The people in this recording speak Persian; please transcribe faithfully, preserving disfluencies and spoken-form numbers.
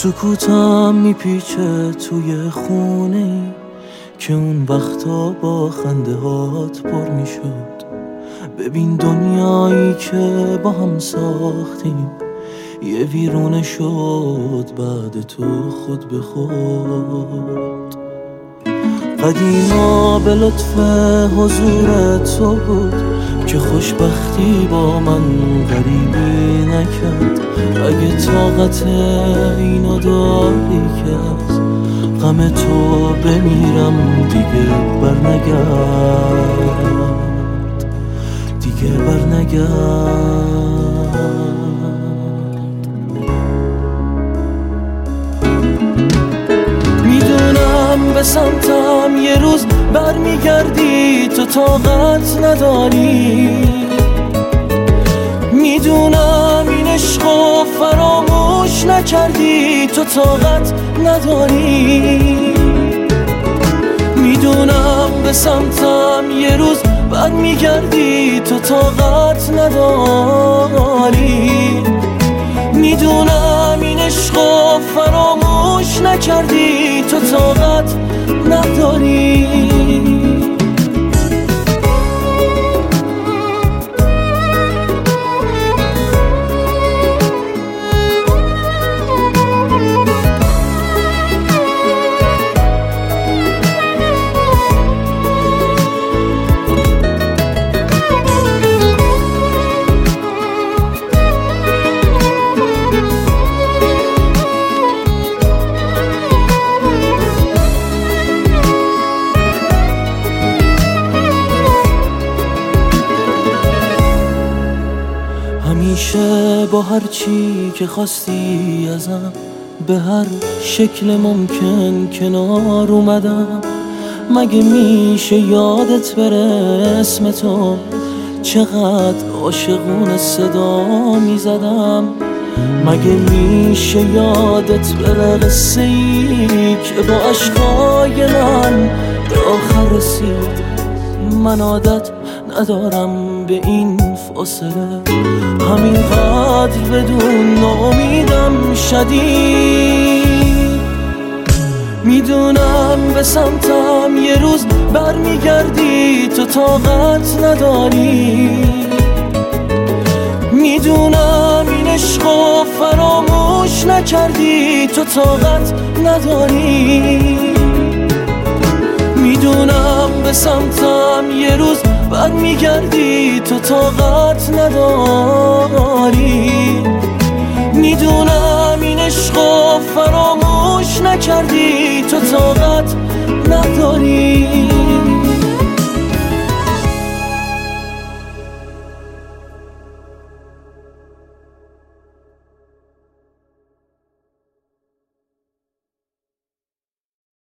سکوتم میپیچه توی خونه ای که اون وقتا با خنده هات پر میشد. ببین دنیایی که با هم ساختیم یه ویرونه شد بعد تو خود به خود. قدیما به لطف حضور تو بود که خوشبختی با من غریبی نکرد. اگه طاقت اینو داری که از غم تو بمیرم دیگه برنگرد، دیگه برنگرد. میدونم به سمتم یه روز برمیگردی، تو طاقت نداری. میدونم این عشقو فراموش نکردی، تو طاقت نداری. میدونم به سمتم یه روز برمیگردی، تو طاقت نداری. میدونم این عشقو فراموش نکردی، تو طاقت نداری. همیشه با هر چی که خواستی ازم به هر شکل ممکن کنار اومدم. مگه میشه یادت بره اسم تو، چقدر عاشقونه صدا میزدم. مگه میشه یادت بره قصه ای که با عشقای من به آخر رسید. من عادت ندارم به این فاصله، همینقدر بدون ناامیدم شدید. میدونم به سمتم یه روز برمیگردی، تو طاقت نداری. میدونم این عشقو فراموش نکردی، تو طاقت نداری. میدونم به سمتم یه روز برمیگردی، تو طاقت نداری. میدونم این عشقو فراموش نکردی، تو